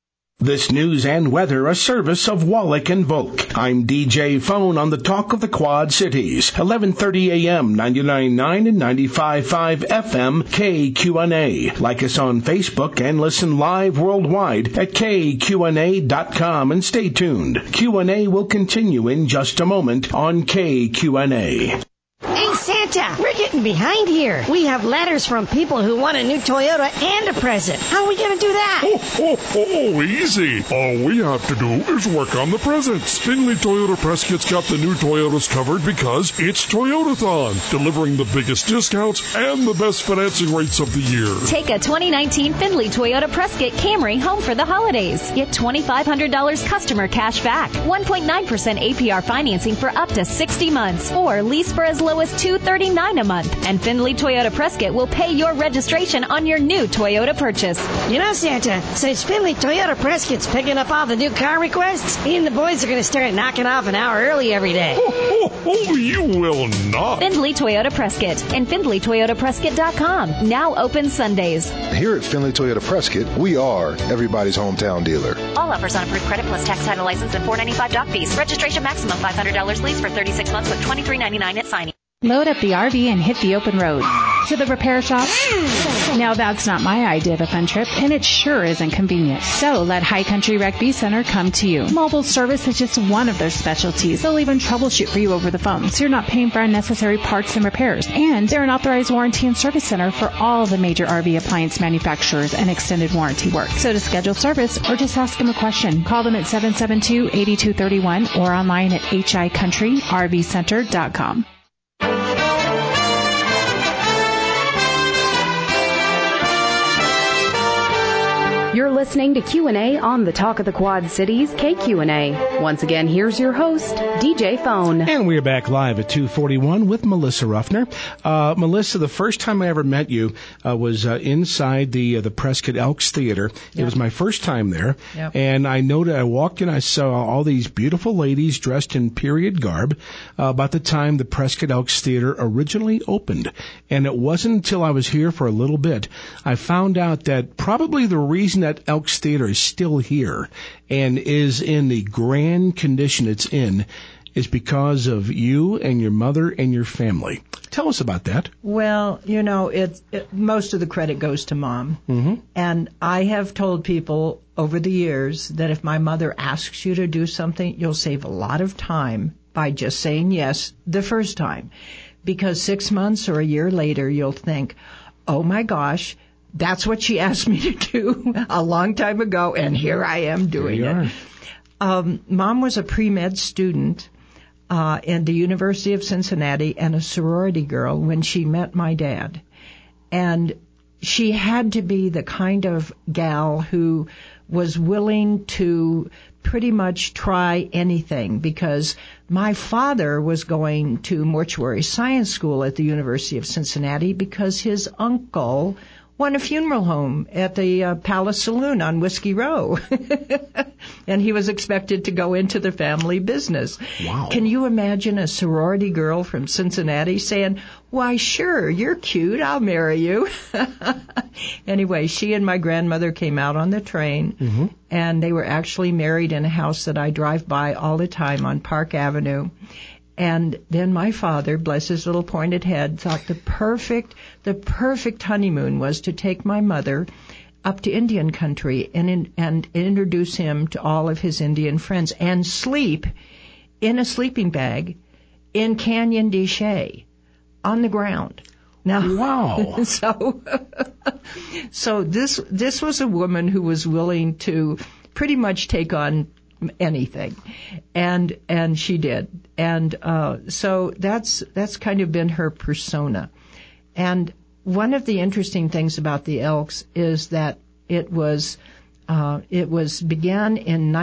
This news and weather, a service of Wallach and Volk. I'm DJ Phone on the Talk of the Quad Cities, 11:30 a.m., 99.9 and 95.5 FM, KQNA. Like us on Facebook and listen live worldwide at KQNA.com and stay tuned. Q&A will continue in just a moment on KQNA. Hey, Santa, we're getting behind here. We have letters from people who want a new Toyota and a present. How are we going to do that? Easy. All we have to do is work on the presents. Findlay Toyota Prescott's got the new Toyotas covered because it's Toyotathon, delivering the biggest discounts and the best financing rates of the year. Take a 2019 Findlay Toyota Prescott Camry home for the holidays. Get $2,500 customer cash back, 1.9% APR financing for up to 60 months, or lease for as low as $239 a month. And Findlay Toyota Prescott will pay your registration on your new Toyota purchase. You know, Santa, since Findlay Toyota Prescott's picking up all the new car requests, me and the boys are going to start knocking off an hour early every day. You will not. Findlay Toyota Prescott and FindlayToyotaPrescott.com. Now open Sundays. Here at Findlay Toyota Prescott, we are everybody's hometown dealer. All offers on approved credit plus tax, title, license, and $4.95 doc fees. Registration maximum $500 lease for 36 months with $23.99 at signing. Load up the RV and hit the open road. To the repair shop? Now that's not my idea of a fun trip, and it sure isn't convenient. So let High Country Rec-V Center come to you. Mobile service is just one of their specialties. They'll even troubleshoot for you over the phone, so you're not paying for unnecessary parts and repairs. And they're an authorized warranty and service center for all the major RV appliance manufacturers and extended warranty work. So to schedule service or just ask them a question, call them at 772-8231 or online at hicountryrvcenter.com. You're listening to Q&A on the Talk of the Quad Cities, KQNA. Once again, here's your host, DJ Phone. And we are back live at 2:41 with Melissa Ruffner. Melissa, the first time I ever met you was inside the Prescott Elks Theater. Yep. It was my first time there. Yep. And I walked in, I saw all these beautiful ladies dressed in period garb about the time the Prescott Elks Theater originally opened. And it wasn't until I was here for a little bit, I found out that probably the reason that Elks Theater is still here and is in the grand condition it's in is because of you and your mother and your family. Tell us about that. Well, you know, most of the credit goes to Mom. Mm-hmm. And I have told people over the years that if my mother asks you to do something, you'll save a lot of time by just saying yes the first time. Because 6 months or a year later, you'll think, oh my gosh, that's what she asked me to do a long time ago, and here I am doing it. Mom was a pre-med student in the University of Cincinnati and a sorority girl when she met my dad. And she had to be the kind of gal who was willing to pretty much try anything, because my father was going to mortuary science school at the University of Cincinnati because his uncle won a funeral home at the Palace Saloon on Whiskey Row. And he was expected to go into the family business. Wow. Can you imagine a sorority girl from Cincinnati saying, why, sure, you're cute, I'll marry you. Anyway, she and my grandmother came out on the train, mm-hmm. and they were actually married in a house that I drive by all the time on Park Avenue. And then my father, bless his little pointed head, thought the perfect honeymoon was to take my mother up to Indian country and introduce him to all of his Indian friends and sleep in a sleeping bag in Canyon de Chelly on the ground. Now, wow. So this was a woman who was willing to pretty much take on anything, and she did, and so that's kind of been her persona. And one of the interesting things about the Elks is that it was began in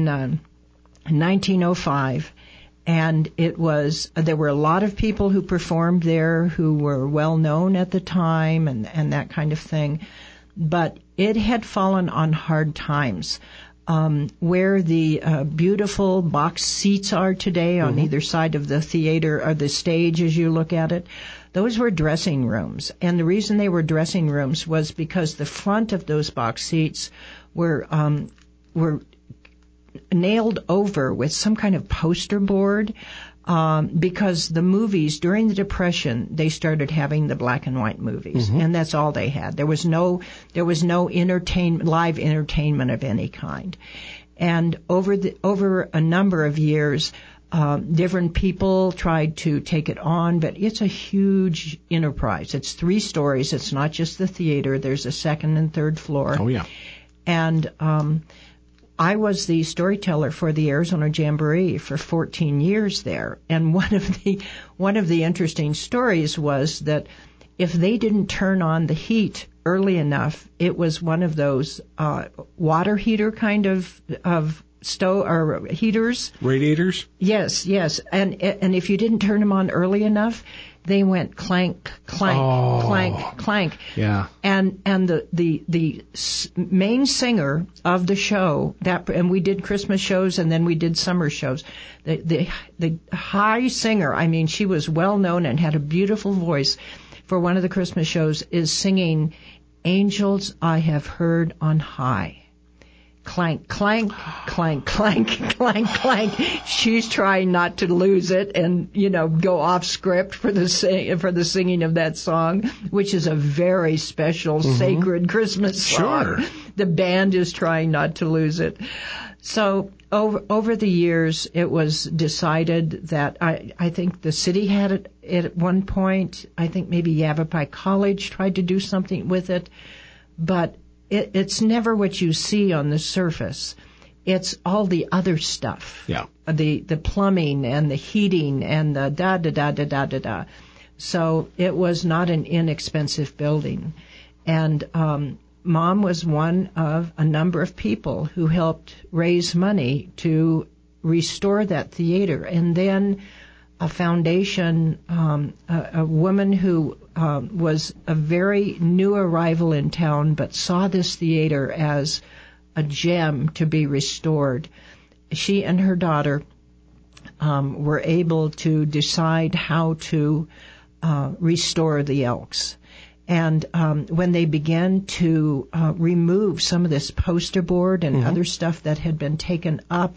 1905, and there were a lot of people who performed there who were well known at the time and that kind of thing, but it had fallen on hard times. Where the beautiful box seats are today on mm-hmm. either side of the theater or the stage as you look at it, those were dressing rooms. And the reason they were dressing rooms was because the front of those box seats were were nailed over with some kind of poster board. Because the movies during the Depression, they started having the black and white movies, and that's all they had. There was no live entertainment of any kind. And over a number of years, different people tried to take it on, but it's a huge enterprise. It's 3 stories. It's not just the theater. There's a second and third floor. Oh yeah. And I was the storyteller for the Arizona Jamboree for 14 years there, and one of the interesting stories was that if they didn't turn on the heat early enough, it was one of those water heater kind of stove or heaters, radiators. Yes, and if you didn't turn them on early enough, they went clank, clank, clank, clank. Yeah. And the main singer of the show and we did Christmas shows and then we did summer shows. The high singer, I mean, she was well known and had a beautiful voice for one of the Christmas shows, is singing "Angels I Have Heard on High." Clank, clank, clank, clank, clank, clank. She's trying not to lose it and, go off script for the singing of that song, which is a very special, sacred Christmas song. Sure. The band is trying not to lose it. So over the years, it was decided that I think the city had it at one point. I think maybe Yavapai College tried to do something with it, but it's never what you see on the surface. It's all the other stuff. Yeah. The plumbing and the heating and the da-da-da-da-da-da-da. So it was not an inexpensive building. And Mom was one of a number of people who helped raise money to restore that theater. And then a foundation, a woman who was a very new arrival in town but saw this theater as a gem to be restored. She and her daughter were able to decide how to restore the Elks. And when they began to remove some of this poster board and other stuff that had been taken up,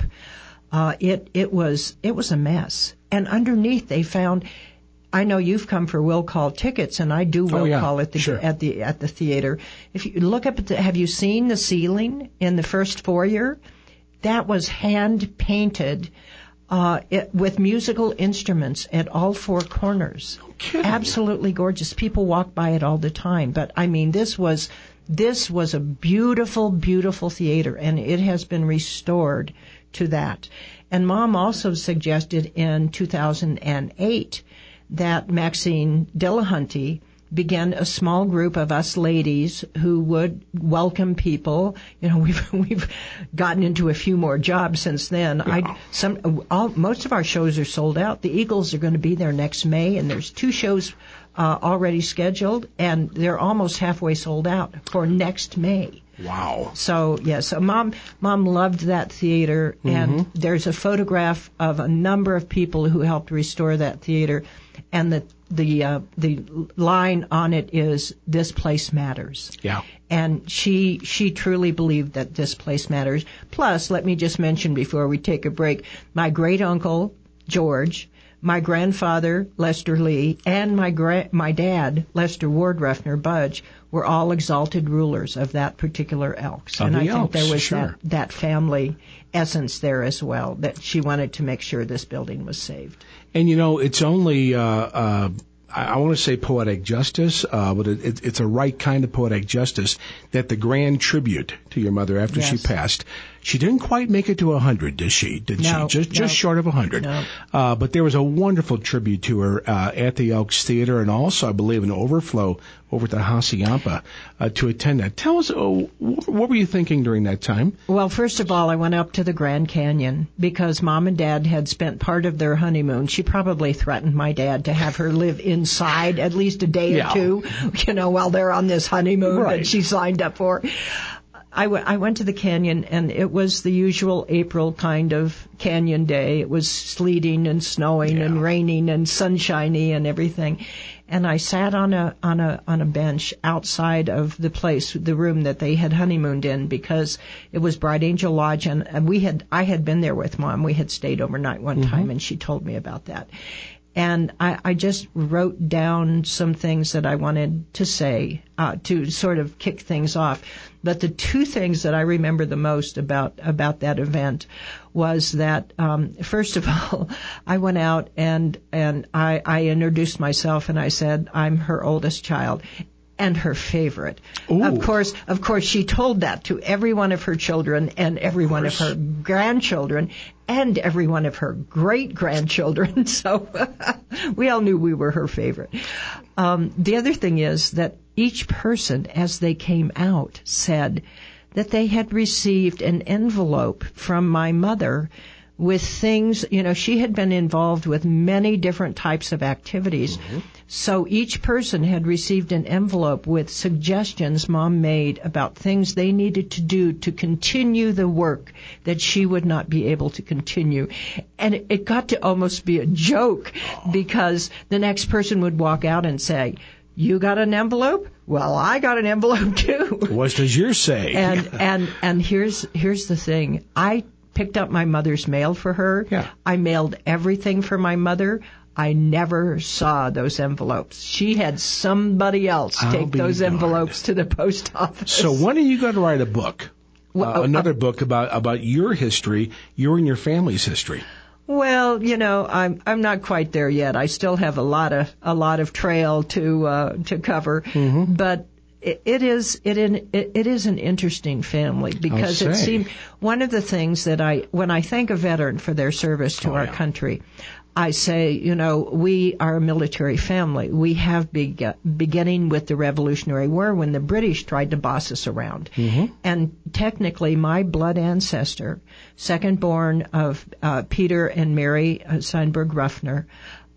it was a mess. And underneath they found, I know you've come for will call tickets, and I do will call at the theater. If you look up at have you seen the ceiling in the first foyer? That was hand painted with musical instruments at all 4 corners. Okay. Absolutely gorgeous. People walk by it all the time. But I mean, this was a beautiful, beautiful theater, and it has been restored to that. And Mom also suggested in 2008 that Maxine Delahunty began a small group of us ladies who would welcome people. We've gotten into a few more jobs since then. Yeah. Most of our shows are sold out. The Eagles are going to be there next May, and there's 2 shows already scheduled, and they're almost halfway sold out for next May. Wow. So Mom loved that theater, and there's a photograph of a number of people who helped restore that theater, and the line on it is "This place matters." Yeah. And she truly believed that this place matters. Plus, let me just mention before we take a break, my great uncle George, my grandfather Lester Lee, and my dad Lester Ward Ruffner Budge were all exalted rulers of that particular Elks. And I think there was that family essence there as well, that she wanted to make sure this building was saved. And it's only I want to say poetic justice, but it's a right kind of poetic justice that the grand tribute to your mother after she passed, she didn't quite make it to 100, did she? No, she? Just short of 100. No. But there was a wonderful tribute to her at the Elks Theater, and also, I believe, an overflow over to Hassayampa to attend that. Tell us, what were you thinking during that time? Well, first of all, I went up to the Grand Canyon because Mom and Dad had spent part of their honeymoon. She probably threatened my dad to have her live inside at least a day or two, while they're on this honeymoon that she signed up for. I went to the canyon, and it was the usual April kind of canyon day. It was sleeting and snowing and raining and sunshiny and everything. and I sat on a bench outside of the room that they had honeymooned in, because it was Bright Angel Lodge, and I had been there with Mom. We had stayed overnight one time, and she told me about that. And I just wrote down some things that I wanted to say to sort of kick things off. But the two things that I remember the most about that event was that, first of all, I went out and I introduced myself, and I said I'm her oldest child and her favorite. Ooh. Of course, she told that to every one of her children and every one of her grandchildren and every one of her great-grandchildren. So we all knew we were her favorite. The other thing is that each person, as they came out, said that they had received an envelope from my mother with things, she had been involved with many different types of activities. Mm-hmm. So each person had received an envelope with suggestions Mom made about things they needed to do to continue the work that she would not be able to continue. And it got to almost be a joke, because the next person would walk out and say, "You got an envelope? Well, I got an envelope too." What does yours say? And here's the thing. I picked up my mother's mail for her. Yeah. I mailed everything for my mother. I never saw those envelopes. She had somebody else take those envelopes to the post office. So when are you going to write a book? Another book about your history, your and your family's history? Well, I'm not quite there yet. I still have a lot of trail to cover. Mm-hmm. But it is an interesting family, because it seemed one of the things that when I thank a veteran for their service to our country, I say, we are a military family. We have beginning with the Revolutionary War, when the British tried to boss us around. Mm-hmm. And technically, my blood ancestor, second born of Peter and Mary Steinberg Ruffner,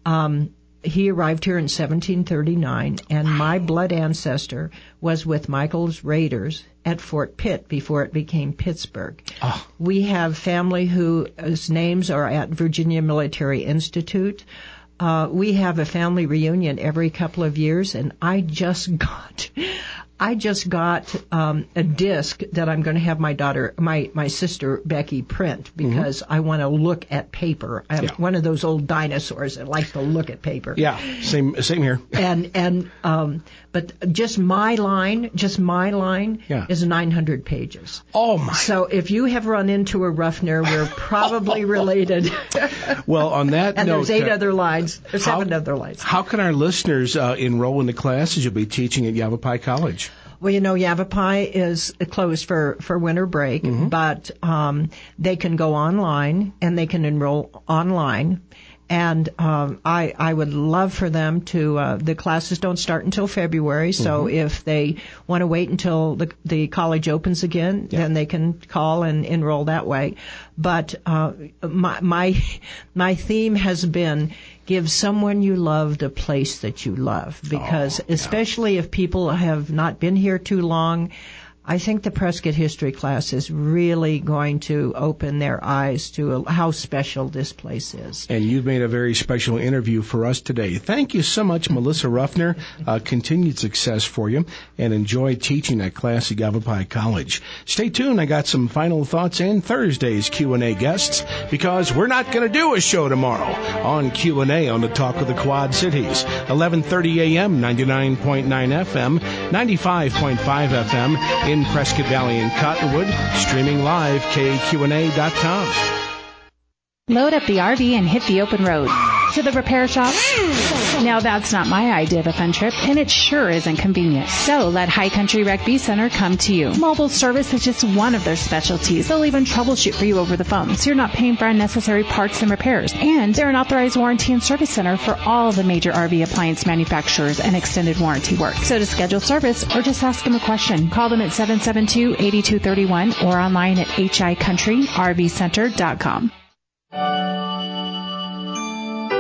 he arrived here in 1739, and my blood ancestor was with Michael's Raiders at Fort Pitt before it became Pittsburgh. Oh. We have family whose names are at Virginia Military Institute. We have a family reunion every couple of years, and I just got a disc that I'm going to have my sister Becky print, because I want to look at paper. I'm one of those old dinosaurs that likes to look at paper. Yeah, same here. But just my line is 900 pages. Oh my! So if you have run into a Ruffner, we're probably related. Well, on that and note, there's 7 other lines. How can our listeners enroll in the classes you'll be teaching at Yavapai College? Well, Yavapai is closed for winter break, mm-hmm. but they can go online and they can enroll online. And I would love for them to. The classes don't start until February, so mm-hmm. if they want to wait until the college opens again, then they can call and enroll that way. But my theme has been, give someone you loved a place that you love, because especially if people have not been here too long, I think the Prescott History class is really going to open their eyes to how special this place is. And you've made a very special interview for us today. Thank you so much, Melissa Ruffner. Continued success for you, and enjoy teaching that class at Yavapai College. Stay tuned. I got some final thoughts and Thursday's Q&A guests, because we're not going to do a show tomorrow on Q&A on the Talk of the Quad Cities. 11:30 a.m., 99.9 FM, 95.5 FM in Prescott Valley and Cottonwood, streaming live, KQNA.com. Load up the RV and hit the open road. To the repair shop? Now that's not my idea of a fun trip, and it sure isn't convenient. So let High Country Rec-V Center come to you. Mobile service is just one of their specialties. They'll even troubleshoot for you over the phone, so you're not paying for unnecessary parts and repairs. And they're an authorized warranty and service center for all the major RV appliance manufacturers and extended warranty work. So to schedule service or just ask them a question, call them at 772-8231 or online at hicountry.rvcenter.com.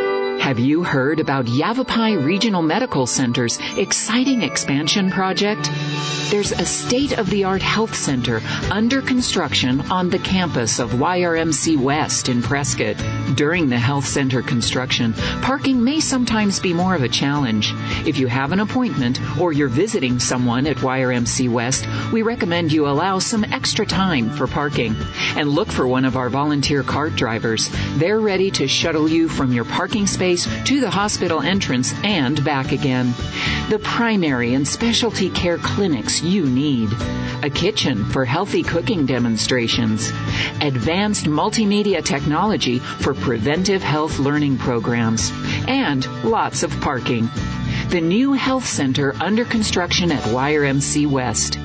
Have you heard about Yavapai Regional Medical Center's exciting expansion project? There's a state-of-the-art health center under construction on the campus of YRMC West in Prescott. During the health center construction, parking may sometimes be more of a challenge. If you have an appointment or you're visiting someone at YRMC West, we recommend you allow some extra time for parking. And look for one of our volunteer cart drivers. They're ready to shuttle you from your parking space to the hospital entrance and back again. The primary and specialty care clinics you need. A kitchen for healthy cooking demonstrations. Advanced multimedia technology for preventive health learning programs. And lots of parking. The new health center under construction at YRMC West.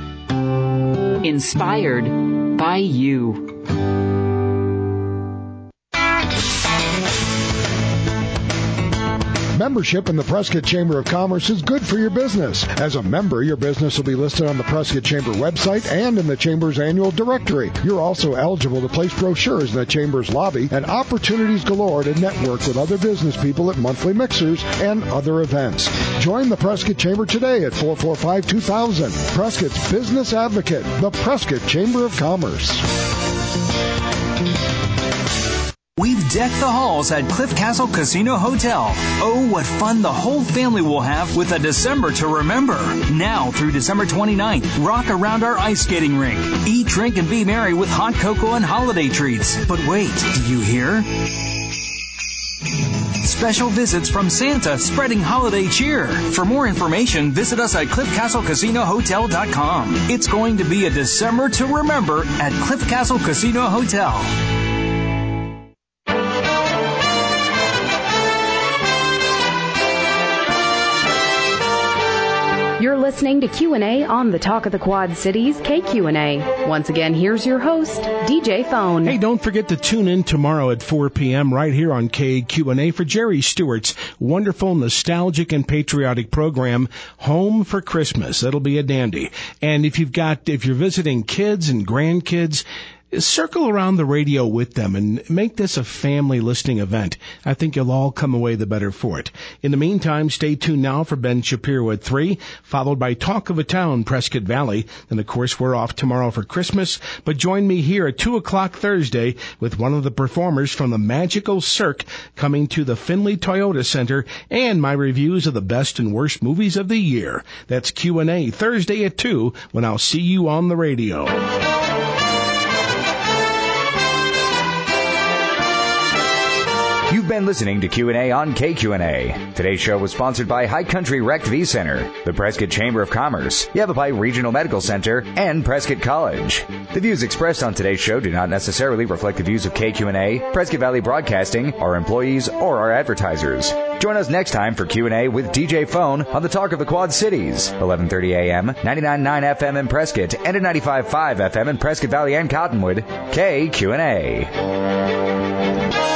Inspired by you. Membership in the Prescott Chamber of Commerce is good for your business. As a member, your business will be listed on the Prescott Chamber website and in the Chamber's annual directory. You're also eligible to place brochures in the Chamber's lobby and opportunities galore to network with other business people at monthly mixers and other events. Join the Prescott Chamber today at 445-2000. Prescott's Business Advocate, the Prescott Chamber of Commerce. We've decked the halls at Cliff Castle Casino Hotel. Oh, what fun the whole family will have with a December to remember. Now through December 29th, rock around our ice skating rink. Eat, drink, and be merry with hot cocoa and holiday treats. But wait, do you hear? Special visits from Santa spreading holiday cheer. For more information, visit us at CliffCastleCasinoHotel.com. It's going to be a December to remember at Cliff Castle Casino Hotel. You're listening to Q&A on the Talk of the Quad Cities, KQNA. Once again, here's your host, DJ Phone. Hey, don't forget to tune in tomorrow at 4 p.m. right here on KQNA for Jerry Stewart's wonderful, nostalgic, and patriotic program, Home for Christmas. That'll be a dandy. And if you're visiting kids and grandkids, circle around the radio with them and make this a family listening event. I think you'll all come away the better for it. In the meantime, stay tuned now for Ben Shapiro at 3, followed by Talk of a Town, Prescott Valley. Then, of course, we're off tomorrow for Christmas. But join me here at 2 o'clock Thursday with one of the performers from the Magical Cirque coming to the Findlay Toyota Center and my reviews of the best and worst movies of the year. That's Q&A Thursday at 2 when I'll see you on the radio. You've been listening to Q&A on KQNA. Today's show was sponsored by High Country Rec V Center, the Prescott Chamber of Commerce, Yavapai Regional Medical Center, and Prescott College. The views expressed on today's show do not necessarily reflect the views of KQNA, Prescott Valley Broadcasting, our employees, or our advertisers. Join us next time for Q&A with DJ Phone on the Talk of the Quad Cities, 11:30 a.m., 99.9 FM in Prescott, and at 95.5 FM in Prescott Valley and Cottonwood, KQNA.